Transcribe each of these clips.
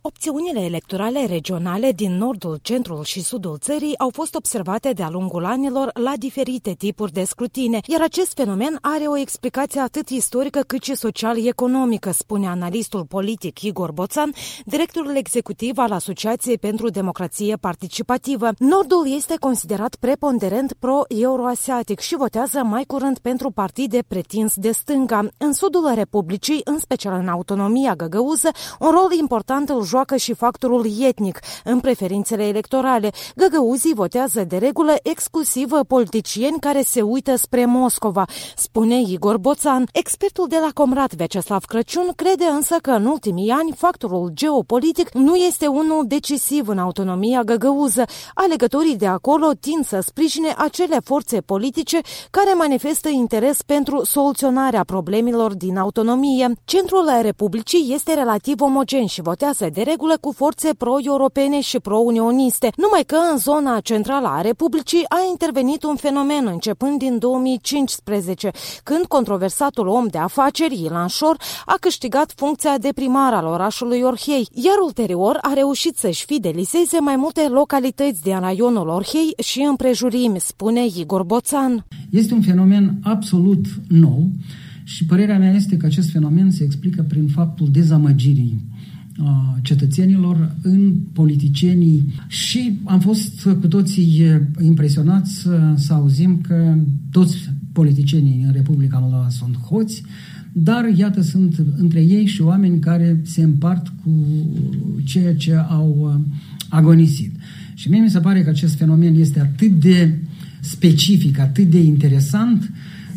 Opțiunile electorale regionale din nordul, centrul și sudul țării au fost observate de-a lungul anilor la diferite tipuri de scrutine, iar acest fenomen are o explicație atât istorică cât și social-economică, spune analistul politic Igor Boțan, directorul executiv al Asociației pentru Democrație Participativă. Nordul este considerat preponderent pro-euroasiatic și votează mai curând pentru partide pretins de stânga. În sudul Republicii, în special în autonomia găgăuză, un rol important îl joacă și factorul etnic. În preferințele electorale, găgăuzii votează de regulă exclusiv politicieni care se uită spre Moscova, spune Igor Boțan. Expertul de la Comrat, Vyacheslav Crăciun, crede însă că în ultimii ani factorul geopolitic nu este unul decisiv în autonomia găgăuză. Alegătorii de acolo tind să sprijine acele forțe politice care manifestă interes pentru soluționarea problemelor din autonomie. Centrul Republicii este relativ omogen și votează de regulă cu forțe pro-europene și pro-unioniste, numai că în zona centrală a Republicii a intervenit un fenomen începând din 2015, când controversatul om de afaceri, Ilan Șor, a câștigat funcția de primar al orașului Orhei, iar ulterior a reușit să-și fidelizeze mai multe localități din raionul Orhei și împrejurimi, spune Igor Boțan. Este un fenomen absolut nou și părerea mea este că acest fenomen se explică prin faptul dezamăgirii cetățenilor în politicienii și am fost cu toții impresionați să auzim că toți politicienii în Republica Moldova sunt hoți, dar iată sunt între ei și oameni care se împart cu ceea ce au agonisit. Și mie mi se pare că acest fenomen este atât de specific, atât de interesant,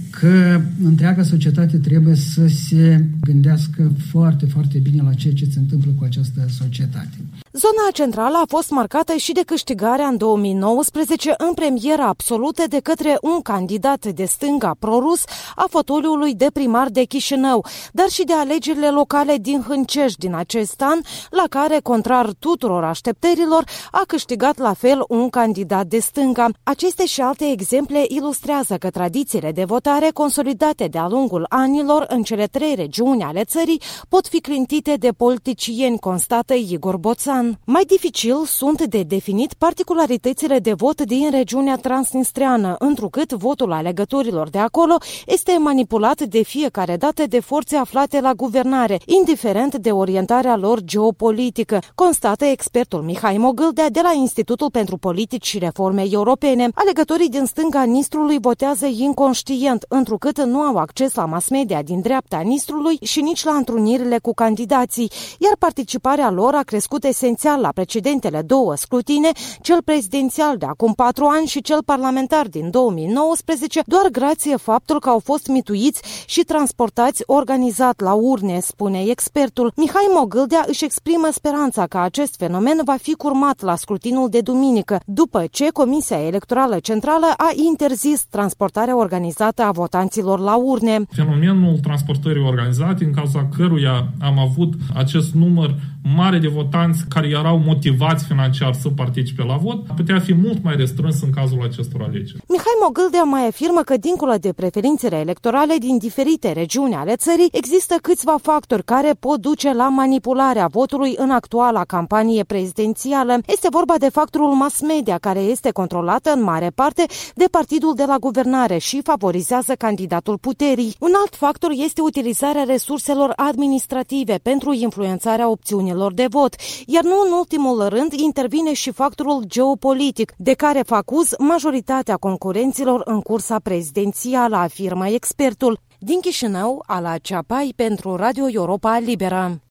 că întreaga societate trebuie să se gândească foarte, foarte bine la ceea ce se întâmplă cu această societate. Zona centrală a fost marcată și de câștigarea în 2019 în premieră absolută de către un candidat de stânga prorus a fotoliului de primar de Chișinău, dar și de alegerile locale din Hâncești din acest an, la care, contrar tuturor așteptărilor, a câștigat la fel un candidat de stânga. Aceste și alte exemple ilustrează că tradițiile de votare consolidate de-a lungul anilor în cele 3 regiuni ale țării pot fi clintite de politicieni, constată Igor Boțan. Mai dificil sunt de definit particularitățile de vot din regiunea transnistreană, întrucât votul alegătorilor de acolo este manipulat de fiecare dată de forțe aflate la guvernare, indiferent de orientarea lor geopolitică, constată expertul Mihai Mogâldea de la Institutul pentru Politici și Reforme Europene. Alegătorii din stânga Nistrului votează inconștient, întrucât nu au acces la mass media din dreapta Nistrului și nici la întrunirile cu candidații, iar participarea lor a crescut esențial la precedentele 2 scrutine, cel prezidențial de acum 4 ani și cel parlamentar din 2019, doar grație faptul că au fost mituiți și transportați organizat la urne, spune expertul. Mihai Mogâldea își exprimă speranța că acest fenomen va fi curmat la scrutinul de duminică, după ce Comisia Electorală Centrală a interzis transportarea organizată a votanților la urne. Fenomenul transportării organizate, în cauza căruia am avut acest număr mare de votanți care erau motivați financiar să participe la vot, putea fi mult mai restrâns în cazul acestor alegeri. Mihai Mogâldea mai afirmă că, dincolo de preferințele electorale din diferite regiuni ale țării, există câțiva factori care pot duce la manipularea votului în actuala campanie prezidențială. Este vorba de factorul mass media, care este controlată în mare parte de partidul de la guvernare și favorizează candidatul puterii. Un alt factor este utilizarea resurselor administrative pentru influențarea opțiunilor de vot, iar nu în ultimul rând intervine și factorul geopolitic, de care fac uz majoritatea concurenților în cursa prezidențială, afirmă expertul. Din Chișinău, Ala Ceapai pentru Radio Europa Liberă.